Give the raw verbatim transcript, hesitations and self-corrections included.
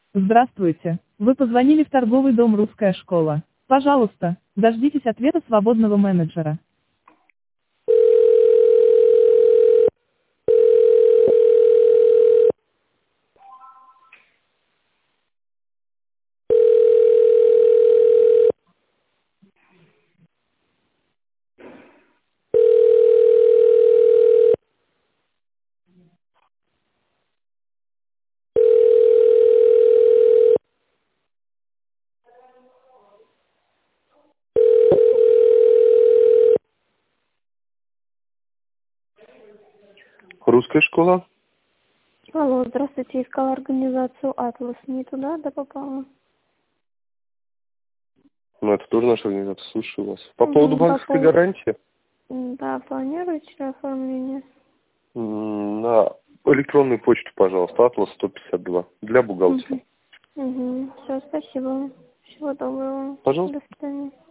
Здравствуйте. Вы позвонили в торговый дом «Русская школа». Пожалуйста, дождитесь ответа свободного менеджера. Русская школа? Алло, здравствуйте, искала организацию «Атлас». Не туда, да, попала? Ну, это тоже наша организация, слушаю вас. По поводу Угу, по банковской поводу... гарантии? Да, планируете оформление? М, На электронную почту, пожалуйста, Атлас сто пятьдесят два, для бухгалтера. Угу. Угу. Все, спасибо. Всего доброго. Пожалуйста. До свидания.